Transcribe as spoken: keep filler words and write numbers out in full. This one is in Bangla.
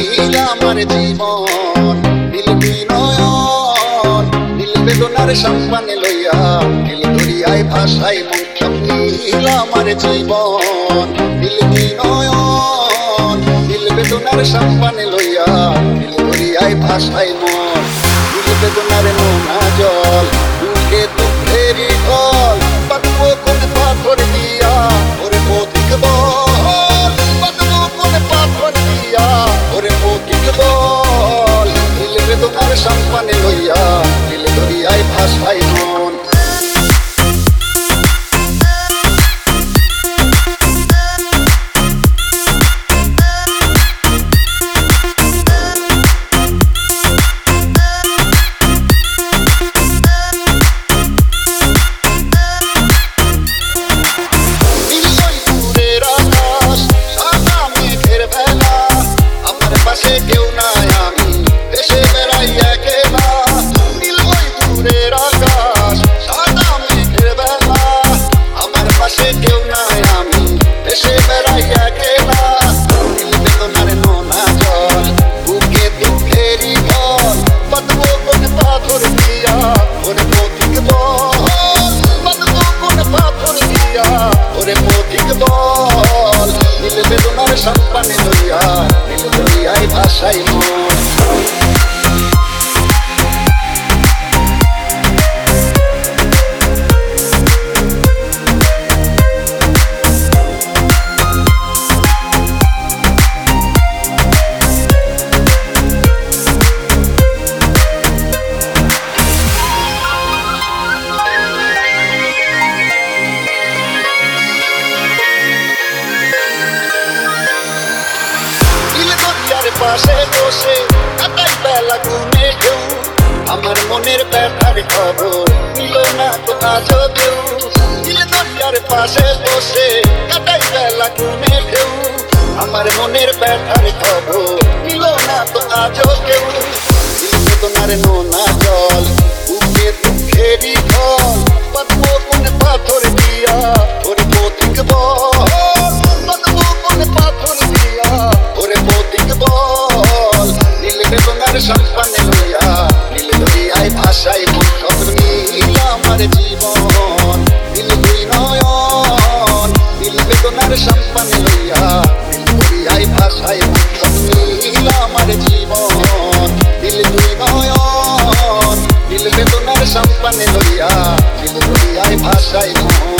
নীল আমার জীবন, নীল দুই নয়ন, নীল বেদনার সম্পানে লইয়া নীল দরিয়ায় ভাসাই মন সব নীল আমার জীবন, নীল দুই নয়ন, নীল বেদনার সম্পানে লইয়া নীল দরিয়ায় ভাসাই মন। নীল বেদনার নোনা জল বুকে দুঃখেরই ঢল, বাঁধবো কোন পাথর দিয়া ওরে পথিক বল, বাঁধবো কোন পাথর দিয়া ওরে পথিক বল। নীল বেদনার সম্পানে লইয়া নীল দরিয়ায় ভাসাই মন। কেউ নাই আমি দেশে বেড়াই একলা, নীল ওই দূরের আকাশ সাদা মেঘের বেলা, আমার পাশে কেউ নাই আমি দেশে বেড়াই একলা। নীল বেদনার নোনা জল বুকে দুঃখেরই ঢল, বাঁধবো কোন পাথর দিয়া ওরে পথিক বল, বাঁধবো কোন পাথর দিয়া ওরে পথিক বল। নীল বেদনার সম্পানে লইয়া নীল দরিয়ায় ভাসাই মন। পাশে বসে কাটাই বেলা ঘুমে ঢেউ, আমার মনের ব্যথার খবর নিল না তো আজও কেউ। নীল দরিয়ার পাশে বসে কাটাই বেলা ঘুমে ঢেউ, আমার মনের ব্যথার খবর নিল না তো আজও কেউ। নীল বেদনার নোনা জল বুকে দুঃখেরই ঢল, বাঁধবো কোন পাথর দিয়া ওরে পথিক বল, বাঁধবো কোন পাথর দিয়া ওরে পথিক বল। নীল বেদনার সম্পানে লইয়া নীল দরিয়ায় ভাসাই মন সব নীল আমার জীবন, নীল দুই নয়ন, নীল বেদনার সম্পানে লইয়া নীল দরিয়ায় ভাসাই মন সব নীল আমার জীবন, নীল দুই নয়ন, নীল বেদনার সম্পানে লইয়া নীল দরিয়ায় ভাসাই মন।